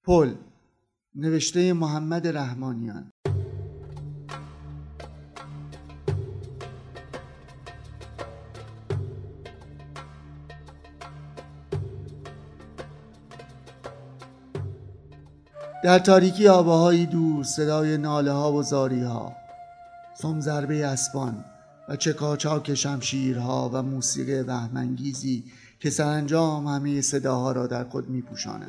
پل، نوشته محمد رحمانیان. در تاریکی آبهایی دور صدای ناله ها و زاری ها، سم ضربه اسبان و چکاچاک شمشیرها و موسیقی وهم‌انگیزی که سرانجام همه صداها را در خود می پوشاند.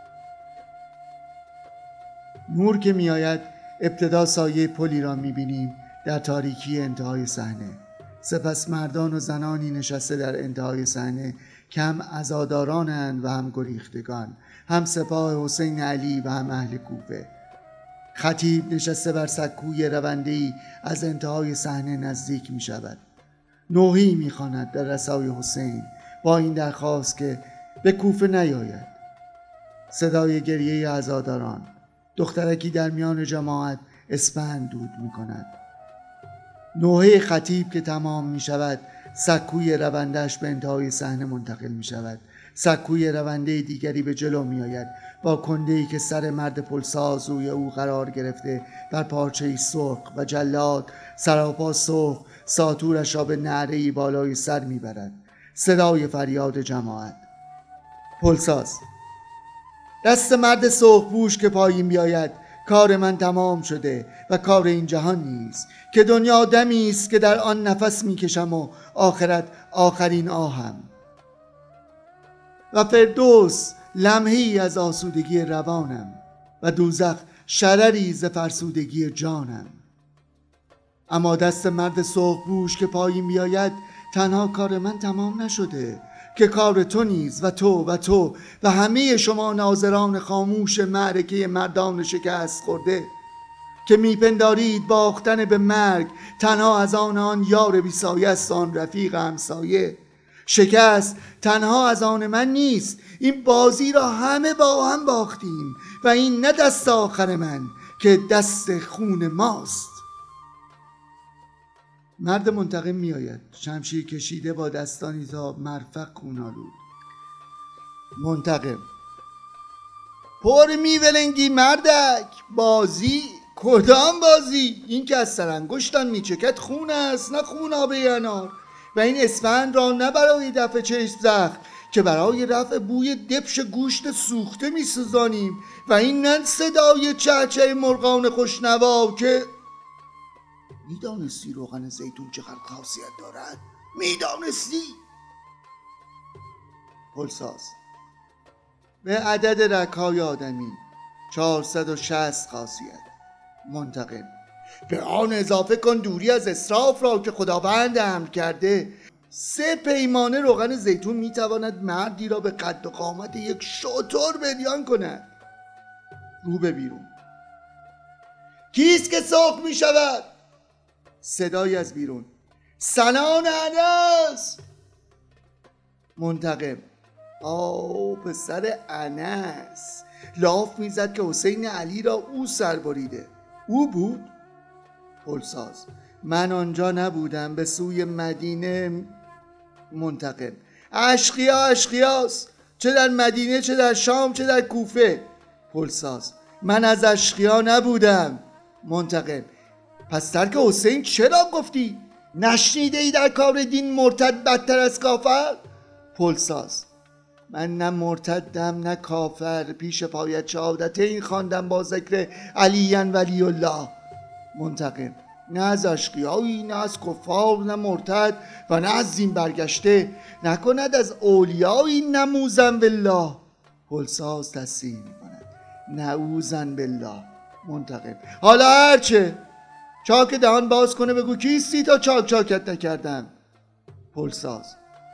نور که می آید ابتدا سایه پلی را می بینیم در تاریکی انتهای صحنه، سپس مردان و زنانی نشسته در انتهای صحنه که هم عزادارانند و هم گریختگان، هم سپاه حسین علی و هم اهل کوفه. خطیب نشسته بر سکوی رونده‌ای از انتهای صحنه نزدیک می شود. نوحی می خواند در رسای حسین با این درخواست که به کوفه نیاید. صدای گریه عزاداران، دخترکی در میان جماعت اسپند دود می کند. نوحه خطیب که تمام می شود، سکوی روندهش به انتهای صحنه منتقل می شود. سکوی رونده دیگری به جلو می آید با کنده‌ای که سر مرد پلساز روی او قرار گرفته بر پارچه‌ای سرخ و جلاد سراپا سرخ ساطورش را به نعره‌ای بالای سر می برد. صدای فریاد جماعت. پلساز: دست مرد سرخپوش که پایین بیاید، کار من تمام شده و کار این جهان نیست، که دنیا دمی است که در آن نفس میکشم و آخرت آخرین آهم، و فردوس لمحه‌ای از آسودگی روانم و دوزخ شرری ز فرسودگی جانم. اما دست مرد سرخپوش که پایین بیاید، تنها کار من تمام نشده، که کار تو نیز و تو و همه شما ناظران خاموش معرکه مردان شکست خورده که میپندارید باختن به مرگ تنها از آن یار بی‌سایه است، آن رفیق همسایه. شکست تنها از آن من نیست، این بازی را همه با هم باختیم و این نه دست آخر من که دست خون ماست. مرد منتقم می آید، شمشیر کشیده با دستانی تا مرفق خون‌آلود. منتقم: پر میولنگی مردک، بازی؟ کدام بازی؟ این که از سرانگشتان میچکد خون است، نه خونابه انار. و این اسفند را نه برای دفع چشم زخم که برای رفع بوی دبش گوشت سوخته میسوزانیم، و این نه صدای چهچه مرغان خوشنوا که میدانستی روغن زیتون چقدر خاصیت دارد؟ میدانستی؟ پلساز: به عدد رگ‌های آدمی 460 خاصیت. منتقم: به آن اضافه کن دوری از اسراف را که خداوند امر کرده. 3 پیمانه روغن زیتون میتواند مردی را به قد و قامت یک شتر بریان کند. رو به بیرون: کیست که سرخ میشود؟ صدای از بیرون: سنان انس. منتقم: پسر انس لاف میزد که حسین علی را او سر بریده. او بود؟ پلساز: من آنجا نبودم، به سوی مدینه. منتقم: اشقیاست، چه در مدینه، چه در شام، چه در کوفه. پلساز: من از اشقیا نبودم. منتقم: پس ترک حسین چرا گفتی؟ نشنیده ای در کار دین مرتد بدتر از کافر؟ پلساز: من نه مرتدم نه کافر، پیش پایت شهادتین خواندم با ذکر علی ولی الله. منتقم: نه از اشقیایی، نه از کفار، نه مرتد و نه از دین برگشته، نکند از اولیایی نموزن بالله. پلساز تصحیح میکند: نعوذن بالله. منتقم: حالا هرچه، چاک دهان باز کنه بگو کیستی تا چاکت نکردم. پلساز: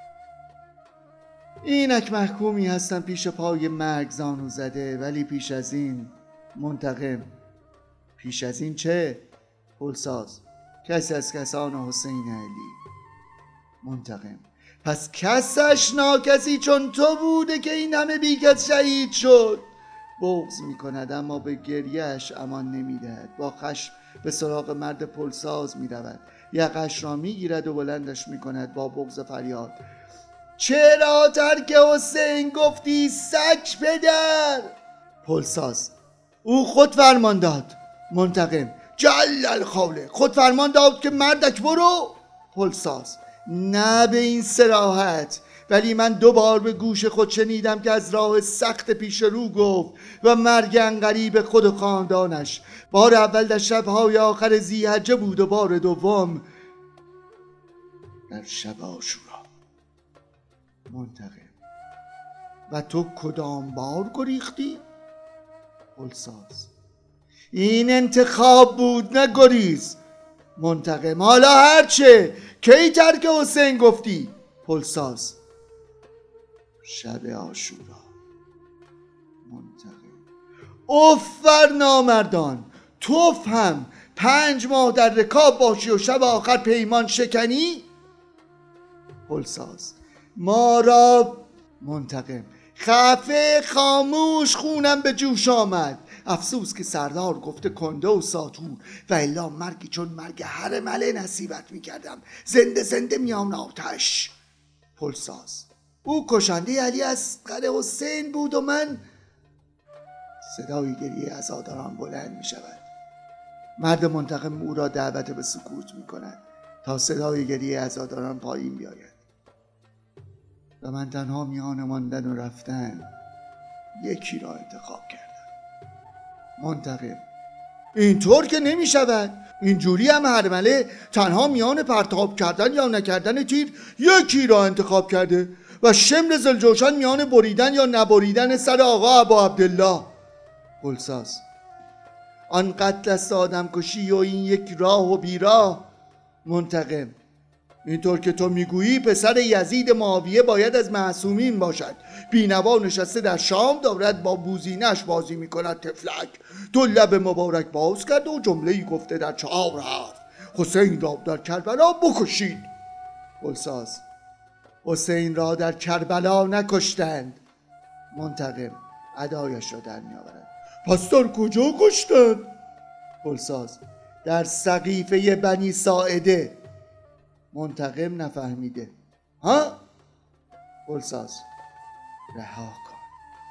اینک محکومی هستم پیش پای مرگ زانو زده، ولی پیش از این. منتقم: پیش از این چه؟ پلساز: کسی از کسان حسین علی. منتقم: پس کسش ناکسی چون تو بوده که این همه بیکس شهید شد. بغض می کند اما به گریهش امان نمی دهد. با خشم به سراغ مرد پلساز می رود، یقش را می گیرد و بلندش می کند با بغض فریاد: چرا ترک حسین گفتی سگ پدر؟ پلساز: او خود فرمان داد. منتقم: جلل خاله، خود فرمان داد که مردک برو. پلساز: نه به این صراحت، ولی من 2 بار به گوش خود شنیدم که از راه سخت پیش رو گفت و مرگ عنقریب خود و خاندانش. بار اول در شبهای آخر ذی‌حجه بود و بار دوم در شب عاشورا. منتقم: و تو کدام بار گریختی؟ پلساز: این انتخاب بود نه گریز. منتقم: حالا هرچه، کی ترک حسین گفتی؟ پلساز: شب عاشورا. منتقم: افر نامردان، توف هم 5 ماه در رکاب باشی و شب آخر پیمان شکنی؟ پلساز: ما را. منتقم: خفه، خاموش، خونم به جوش آمد. افسوس که سردار گفته کنده و ساتور، و الا مرگی چون مرگ هر مله نصیبت میکردم، زنده زنده میان آتش. پلساز: او کشنده علی اصغر حسین بود و من. صدای گریه عزاداران بلند می شود. مرد منتقم او را دعوت به سکوت می کند تا صدای گریه عزاداران پایین بیاید و من تنها میان ماندن و رفتن یکی را انتخاب کردم. منتقم: اینطور که نمی شود. اینجوری هم هرمله تنها میان پرتاب کردن یا نکردن تیر یکی را انتخاب کرده و شمر زلجوشن میان بریدن یا نبریدن سر آقا ابا عبدالله. پلساز: آن قتل است آدم کشی و این یک راه و بیراه. منتقم: اینطور که تو میگویی پسر یزید معاویه باید از معصومین باشد. بینوا نشسته در شام دارد با بوزینش بازی میکند تفلک. 2 لب مبارک باز کرد و جمله‌ای گفته در 4 حرف: حسین را در کربلا بکشید. پلساز: حسین را در کربلا نکشتند. منتقم ادایش را در میآورد: پس در کجا کشتند؟ پلساز: در سقیفه بنی ساعده. منتقم نفهمیده: ها؟ پلساز: رها کن.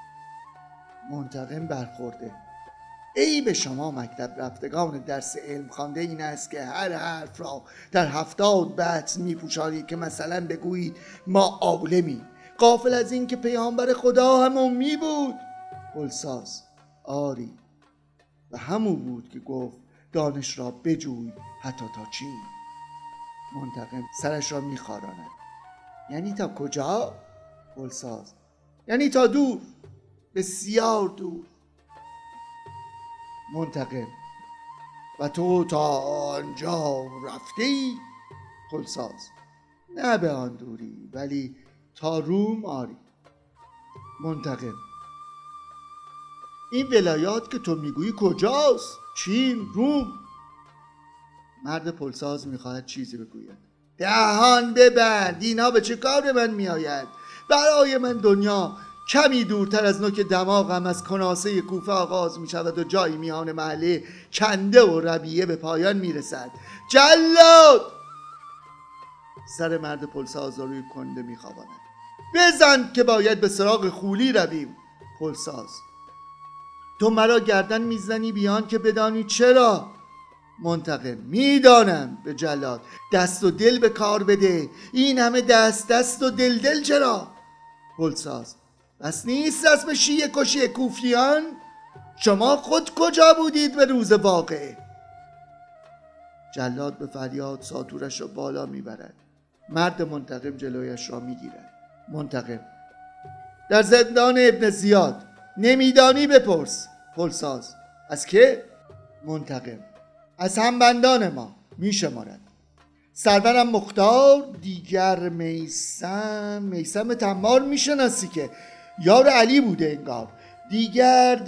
منتقم برخورده: ای به شما مکتب رفتگان درس علم خوانده، این است که هر حرف را در 70 بطن میپوشانید که مثلا بگویید ما عالمی، غافل از این که پیامبر خدا هم امی بود. پلساز: آری، و همون بود که گفت دانش را بجوی حتی تا چین. منتقم سرش را میخاراند: یعنی تا کجا؟ پلساز: یعنی تا دور، بسیار دور. منتقم: و تو تا آنجا رفتی؟ پلساز: نه به آن دوری، ولی تا روم آری. منتقم: این ولایات که تو میگویی کجاست؟ چین؟ روم؟ مرد پلساز میخواهد چیزی بگوید: دهان ببند، اینا به چه کار من میآید؟ برای من دنیا کمی دورتر از نوک دماغم از کناسه کوفه آغاز می شود و جایی میان محله کنده و ربیه به پایان می رسد. جلاد! سر مرد پلساز روی کنده می خواباند: بزن که باید به سراغ خولی رویم. پلساز: تو مرا گردن میزنی بیان که بدانی چرا؟ منتقم: میدانم. به جلاد: دست و دل به کار بده. این همه دست و دل چرا؟ پلساز: بس نیست رسم شیعه کشی کوفیان؟ شما خود کجا بودید به روز واقعه؟ جلاد به فریاد ساطورش را بالا میبرد. مرد منتقم جلویش را میگیرد. منتقم: در زندان ابن زیاد. نمیدانی بپرس. پلساز: از که؟ منتقم: از همبندان ما. میشمارد: سرورم مختار، دیگر میسم تمار میشناسی که یار علی بوده انگار. دیگر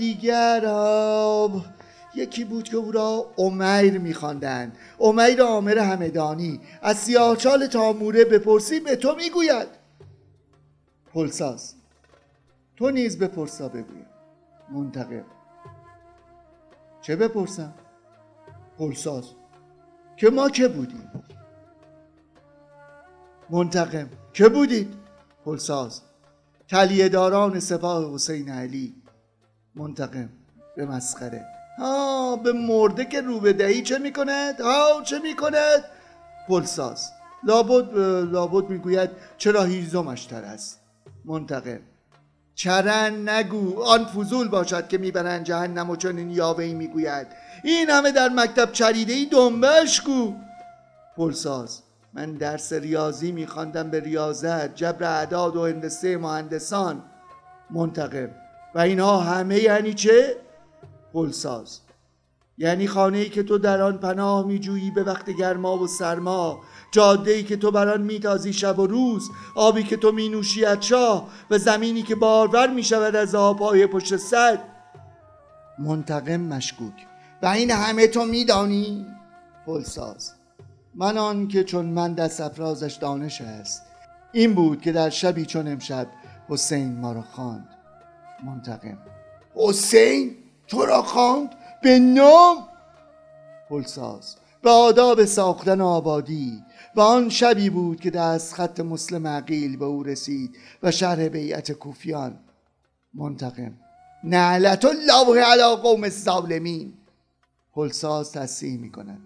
یکی بود که او را امیر میخواندند. امیر عامر همدانی. از سیاهچال تاموره بپرسی به تو میگوید. پلساز: تو نیز بپرسا بگویم. منتقم: چه بپرسم؟ پلساز: که ما که بودیم. منتقم: که بودید؟ پلساز: تلیه‌داران سپاه حسین علی. منتقم به مسخره. ها به مرده که رو بدهی چه میکند؟ ها چه میکند؟ پلساز لابد میگوید چرا هیزمش تر است. منتقم چرن نگو، آن فضول باشد که میبرند جهنم و چنین یاوه‌ای میگوید این همه در مکتب چریده‌ای دنبه‌اش گو. پلساز من درس ریاضی میخواندم به ریاضت، جبر اعداد و هندسه مهندسان. منتقم و اینها همه یعنی چه؟ پلساز یعنی خانه‌ای که تو در آن پناه میجویی به وقت گرما و سرما، جاده‌ای که تو بر آن میتازی شب و روز، آبی که تو مینوشی از چاه و زمینی که بارور میشود از آب‌های پشت سد. منتقم مشکوک و این همه تو میدانی؟ پلساز من آن که چون من دست افرازش دانش است، این بود که در شبی چون امشب حسین ما را خواند. منتقم حسین تو را خواند به نام؟ پلساز به آداب ساختن آبادی و آن شبی بود که دست خط مسلم عقیل به او رسید و شرح بیعت کوفیان. منتقم نعلت الله علی قوم الظالمین. پلساز تصحیح می کند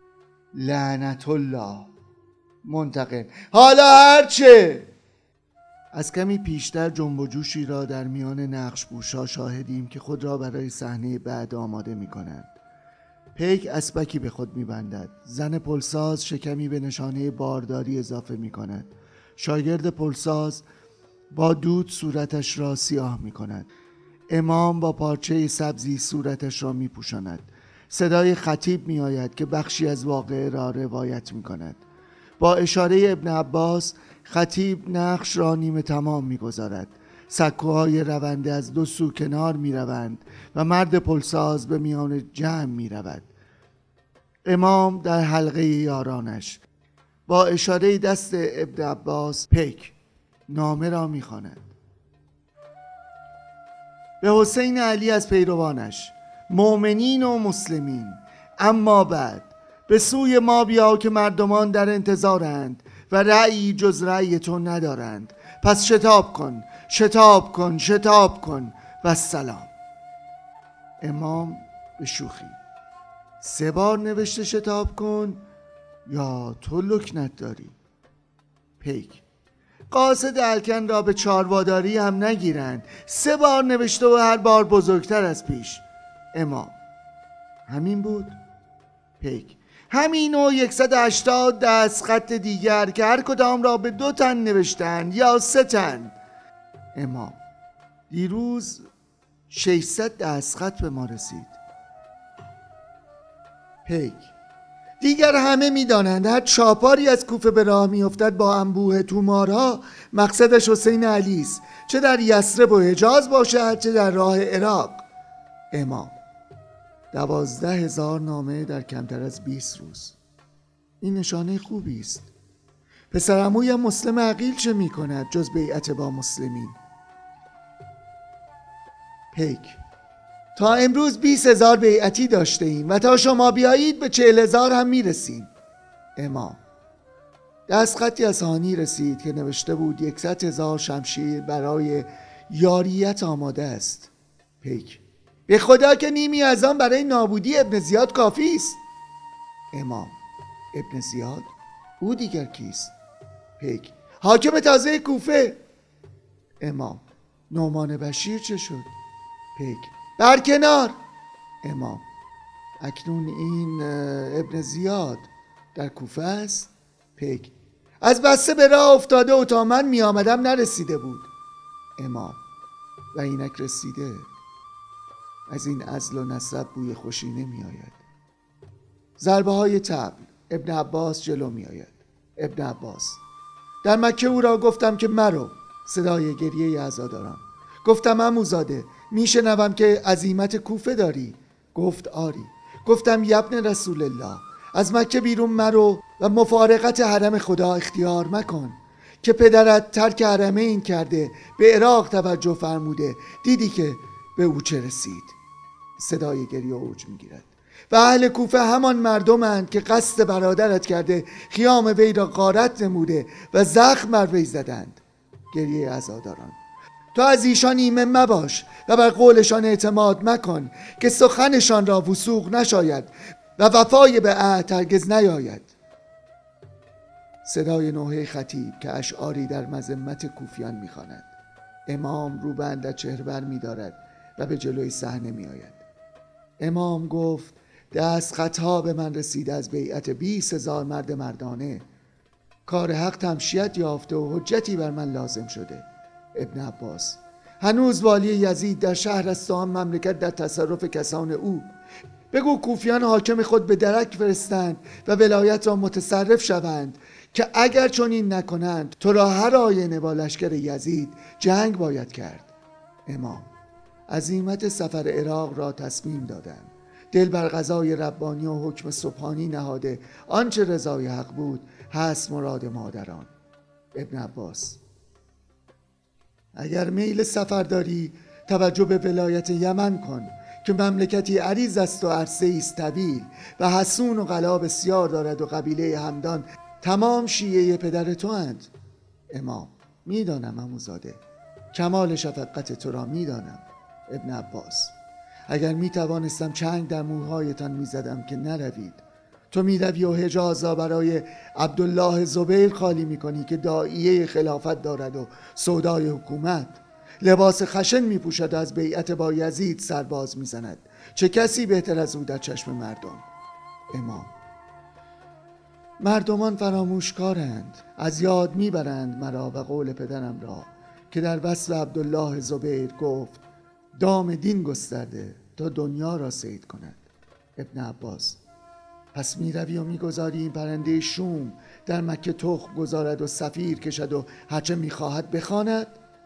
لعنت الله. منتقم حالا هرچه. از کمی پیشتر جنب و جوشی را در میان نقش بوشا شاهدیم که خود را برای صحنه بعد آماده می کنند. پیک اسبکی به خود می بندد. زن پلساز شکمی به نشانه بارداری اضافه می کند. شاگرد پلساز با دود صورتش را سیاه می کند. امام با پارچه سبزی صورتش را می پوشاند. صدای خطیب می آید که بخشی از واقعه را روایت می کند. با اشاره ابن عباس خطیب نقش را نیمه تمام می گذارد. سکوهای رونده از دو سو کنار می روند و مرد پلساز به میان جمع می رود. امام در حلقه یارانش با اشاره دست ابن عباس پیک نامه را می خواند. به حسین علی از پیروانش مؤمنین و مسلمین، اما بعد به سوی ما بیا که مردمان در انتظارند و رأی جز رأی تو ندارند، پس شتاب کن شتاب کن شتاب کن و سلام. امام به شوخی 3 بار نوشته شتاب کن یا تو لکنت داری؟ پیک قاصد الکن را به چارواداری هم نگیرند، 3 بار نوشته و هر بار بزرگتر از پیش. امام همین بود؟ پیک همین و 180 دستخط دیگر که هر کدام را به 2 تن نوشتند یا 3 تن. امام دیروز 600 دستخط به ما رسید. پیک دیگر همه می‌دانند هر چاپاری از کوفه به راه می‌افتد با انبوه تومارها مقصدش حسین علی است، چه در یثرب و حجاز باشد چه در راه عراق. امام 12,000 نامه در کمتر از 20 روز. این نشانه خوبی است. پسرعمویم مسلم عقیل چه می کند جز بیعت با مسلمین؟ پیک تا امروز 20,000 بیعتی داشته ایم و تا شما بیایید به 40,000 هم می رسیم. امام دستخطی از هانی رسید که نوشته بود 100,000 شمشیر برای یاریت آماده است. پیک به خدا که نیمی از آن برای نابودی ابن زیاد کافی است. امام ابن زیاد؟ او دیگر کیست؟ پیک حاکم تازه کوفه. امام نعمان بشیر چه شد؟ پیک برکنار. امام اکنون این ابن زیاد در کوفه است؟ پیک از بسته به راه افتاده و تا من می آمدم نرسیده بود. امام و اینک رسیده. از این عزل و نسب بوی خوشی نمی آید. ضربه های طبل. ابن عباس جلو می آید. ابن عباس در مکه او را گفتم که مرو. صدای گریه عزاداران. گفتم عموزاده می شنوم که عزیمت کوفه داری. گفت آری. گفتم یبن رسول الله از مکه بیرون مرو و مفارقت حرم خدا اختیار مکن که پدرت ترک حرمین کرده، به عراق توجه فرموده، دیدی که به او چه رسید. صدای گریه اوج میگیرد. و اهل کوفه همان مردمند که قصد برادرت کرده، خیام وی را غارت نموده و زخم بر وی زدند. گریه عزاداران. تو از ایشان ایمن مباش و بر قولشان اعتماد مکن که سخنشان را وثوق نشاید و وفای به عهد هرگز نیاید. صدای نوحه خطیب که اشعاری در مذمت کوفیان می‌خواند. امام رو به اندرچهر بر می‌دارد و به جلوی صحنه می‌آید. امام گفت: دستخطها به من رسیده از بیعت 20,000 مرد مردانه. کار حق تمشیت یافته و حجتی بر من لازم شده. ابن عباس: هنوز والی یزید در شهر است و آن مملکت در تصرف کسان او. بگو کوفیان حاکم خود به درک فرستند و ولایت را متصرف شوند که اگر چنین نکنند تو را هر آینه با لشکر یزید جنگ باید کرد. امام: عزیمت سفر عراق را تصمیم دادند. دل بر قضای ربانی و حکم سبحانی نهاده، آنچه رضای حق بود هست مراد مادران. ابن عباس: اگر میل سفر داری توجه به ولایت یمن کن که مملکتی عریض است و عرصه است طویل و حصون و قلا بسیار دارد و قبیله همدان تمام شیعه پدر تو اند. امام: میدانم عموزاده، کمال شفقت تو را میدانم. ابن عباس: اگر میتوانستم چنگ در موهایتان میزدم که نروید. تو میروی و حجاز را برای عبدالله زبیر خالی میکنی که داعیه خلافت دارد و سودای حکومت. لباس خشن میپوشد و از بیعت با یزید سرباز میزند. چه کسی بهتر از او در چشم مردم؟ امام: مردمان فراموشکارند، از یاد میبرند مرا و قول پدرم را که در وصف عبدالله زبیر گفت: دام دین گسترده تا دنیا را صید کند. ابن عباس: پس میروی و میگذاری این پرنده شوم در مکه تخم گذارد و صفیر کشد و هرچه میخواهد بخواند؟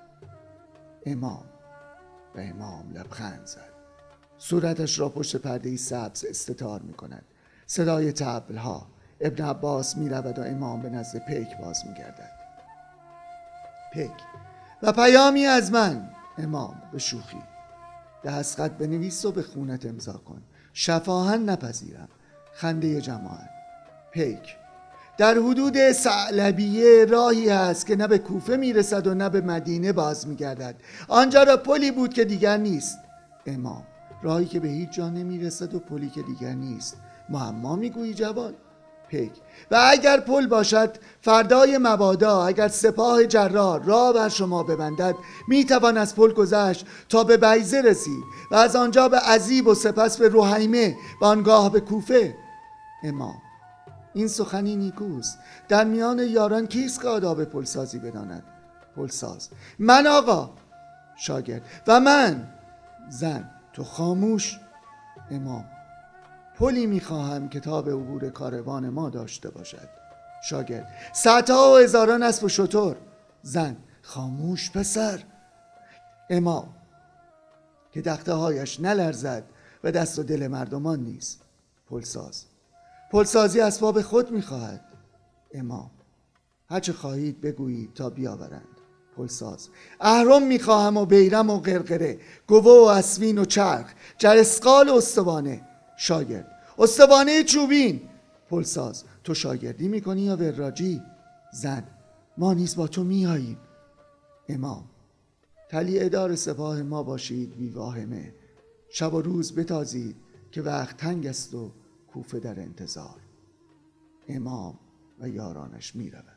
امام: و امام لبخند زد. صورتش را پشت پرده سبز استتار میکند. صدای طبلها. ابن عباس میرود و امام به نزد پیک باز میگردد. پیک: و پیامی از من. امام به شوخی: دستخط بنویس و به خونت امضا کن. شفاهن نپذیرم. خنده جماعت. پیک: در حدود ثعلبیه راهی هست که نه به کوفه میرسد و نه به مدینه باز میگردد. آنجا را پلی بود که دیگر نیست. امام: راهی که به هیچ جا نمیرسد و پلی که دیگر نیست، معما میگویی جوان؟ پیک: و اگر پل باشد فردای مبادا اگر سپاه جرار راه بر شما ببندد میتوان از پل گذشت تا به بیضه رسید و از آنجا به عذیب و سپس به رحیمه و آنگاه به کوفه. امام: این سخنی نیکوست. در میان یاران کیست که آداب پلسازی بداند؟ پلساز: من آقا. شاگرد: و من. زن: تو خاموش. امام: پلی میخواهم که تا به عبور کاروان ما داشته باشد. شاگرد: صدها و هزاران اسب و شتر. زن: خاموش پسر. امام: که دخته هایش نلرزد و دست و دل مردمان نیست. پلساز: پلسازی اسباب خود میخواهد. امام: هرچه خواهید بگویید تا بیاورند. پلساز: اهرم میخواهم و بیرم و قرقره، گوه و اسوین و چرخ، جرسقال و استوانه. شاگرد: استوانه چوبین. پلساز: تو شاگردی میکنی یا وراجی؟ زن: ما نیز با تو میاییم. امام: طلیعه دار سپاه ما باشید بی واهمه. شب و روز بتازید که وقت تنگ است و کوفه در انتظار. امام و یارانش میرود.